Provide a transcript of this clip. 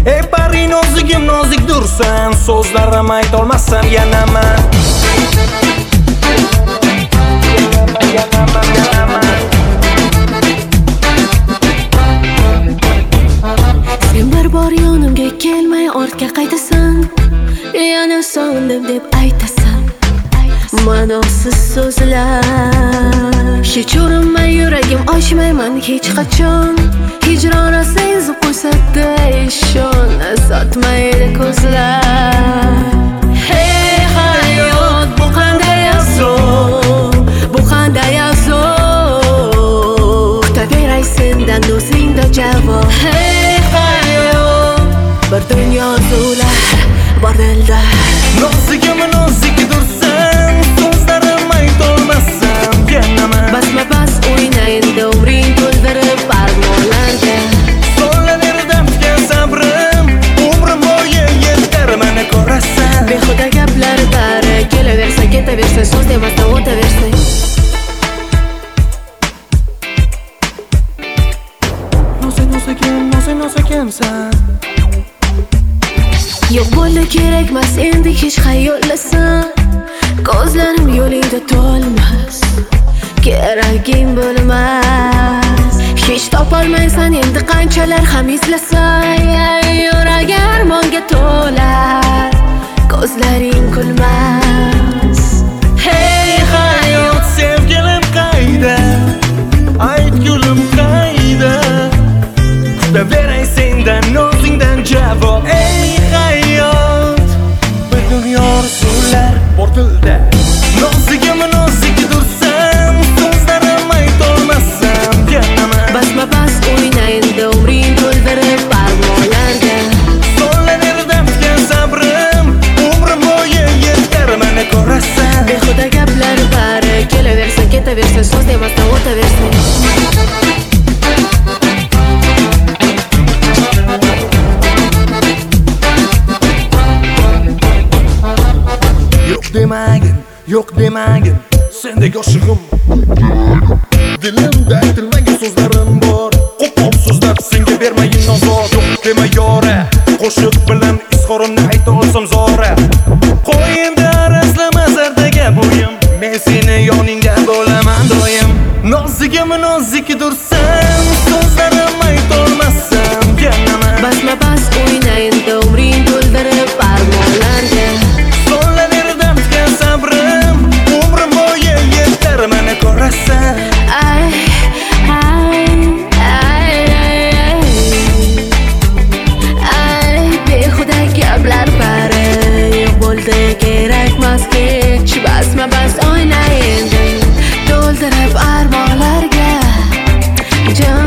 Ey pari nozigim nozik dursan, so'zlarim aytolmasam yanaman. Sen bir bor yonimga kelmay ortga qaytasan, yana sog'indim deb aytasan. Ma'nosiz so'zlar hech urinmay yuragim ochmayman hech qachon. Hijrona sezib qo'ysada ishon, sotmaydi ko'zlar. Hey hayot, bu qanday azob, bu qanday azob. Kutaveray sendan o'zingda javob. Hey hayot, bir dunyo orzular bor dilda. Nozigim nozik dursan, so'zlarim aytolmasam yanaman. Basma bas o'yna endi umring to'ldirib armonlarga. So'laverdim sabrim, umrim bo'yi yetar meni ko'rasan. Behuda gaplar bari kelaversa ketaversa, so'z demasdan o'taversa. Nozigimsan. Yo'q bo'ldi kerakmas endi hech xayollasan. Ko'zlarim yo'lingda to'lmas, keraging bo'lmas. Hech topolmaysan endi qanchalar ham izlasang. Yuragi armonga to'lar, ko'zlaring kulmas. Hey hayot, sevgilim qayda? Aytgulim qayda? Kutaveray sendan o'zingdan javob. Ey hayot, bir dunyo orzular bor dilda. Nozigim nozik dursan, so'zlarim aytolmasam yanaman. Basma bas o'yna endi umring to'ldirib armonlarga. So'laverdim sabrim, umrim bo'yi yetar meni ko'rasan. Behuda gaplar bari kelaversa ketaversa, so'z demasdan o'taversa. Yo'q demagin, sendek oshiqim. Dilimda aytilmagan so'zlarim bor, qo'pol so'zlab senga bermayin ozor. Yo'q dema yora, qo'shiq bilan izhorimni ayta olsam zora. Qo'y endi arazlama zardaga bo'yim, men seni yoningda bo'laman doim. Nozigim nozik dursan, so'zlarim aytolmasam yanaman. Basma bas o'yna endi umring to'ldirib armonlarga. Sabrim, umrim bo'yi yetar meni ko'rasan. Ay, ay, ay, ay, ay, behuda gaplar bari yo'q bo'ldi kerakmas hech. Basma bas o'yna endi to'ldirib armonlarga.